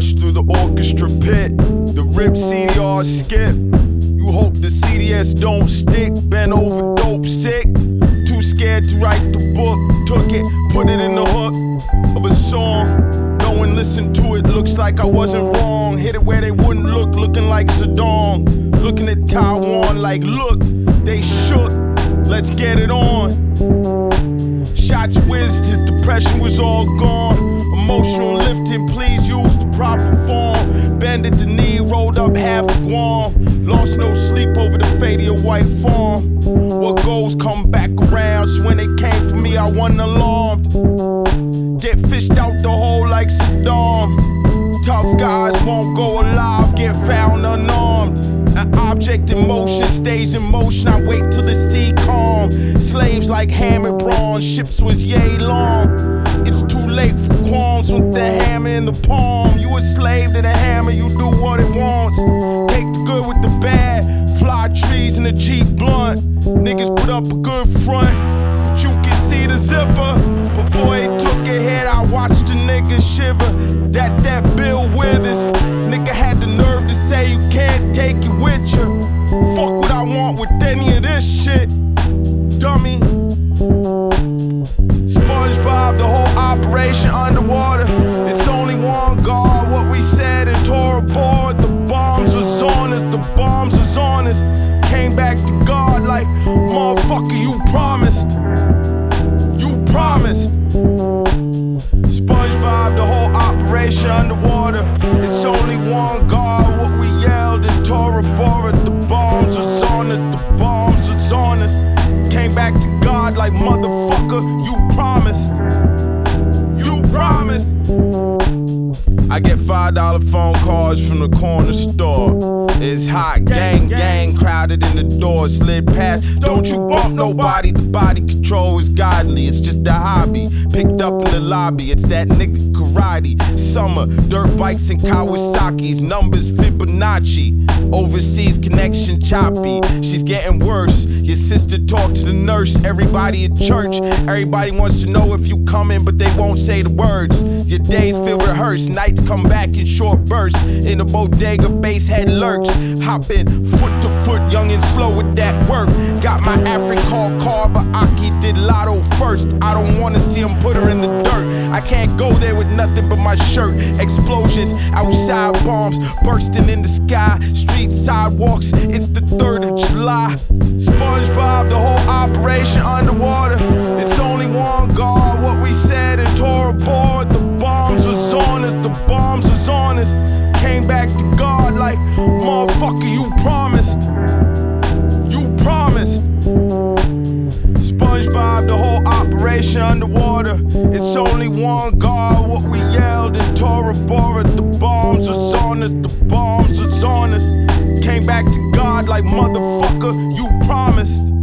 march through the orchestra pit. The rip CDR skip. You hope the CDS don't stick. Bent over dope sick. Too scared to write the book. Took it, put it in the hook of a song. No one listened to it, looks like I wasn't wrong. Hit it where they wouldn't look, looking like Saddam. Looking at Taiwan like, look, they shook. Let's get it on. Shots whizzed, his depression was all gone. Emotional lifting, please use the proper form. Bended the knee, rolled up half a Guam. Lost no sleep over the fate of your white farm. What goes come back around, so when they came for me I wasn't alarmed. Get fished out the hole like Saddam. Tough guys won't go alive, get found unarmed. An object in motion stays in motion, I wait till the sea calm. Slaves like ham and bronze, ships was yay long. It's too late for qualms with the hammer in the palm. You a slave to the hammer, you do what it wants. Take the good with the bad, fly trees in a Jeep blunt. Niggas put up a good front, but you can see the zipper. Before they took a hit, I watched the nigga shiver. That Bill Withers, nigga had the nerve to say you can't take it with you. Fuck what I want with any of this shit, dummy. SpongeBob, the whole operation underwater. It's only one God, what we said in Tora Bora. The bombs was on us, the bombs was on us. Came back to God like, motherfucker, you promised. You promised. SpongeBob, the whole operation underwater. It's only one God, what we yelled in Tora Bora. The bombs was on us, the bombs was on us. Came back to God like, motherfucker, you promised. You promised. I get $5 phone calls from the corner store. It's hot, gang, crowded in the door. Slid past, don't you bump nobody. The body control is godly, it's just a hobby. Picked up in the lobby, it's that nigga karate. Summer, dirt bikes and Kawasaki's. Numbers Fibonacci. Overseas connection choppy. She's getting worse. Your sister talked to the nurse. Everybody at church. Everybody wants to know if you coming, but they won't say the words. Your days feel rehearsed. Nights come back in short bursts. In the bodega, bass head lurks. Hopping foot to foot, young and slow with that work. Got my African car, but Aki did lotto first. I don't wanna see him put her in the dirt. I can't go there with nothing but my shirt. Explosions, outside bombs bursting in the sky. Street sidewalks, it's the 3rd of July. SpongeBob, the whole operation underwater. It's only one God, what we said in Tora Bora. The bombs was on us, the bombs was on us. Came back to God like, motherfucker, you promised. You promised. SpongeBob, the whole operation underwater. It's only one God, what we yelled in Tora Bora. The bombs was on us, the bombs was on us. Came back to God like, motherfucker, you promised.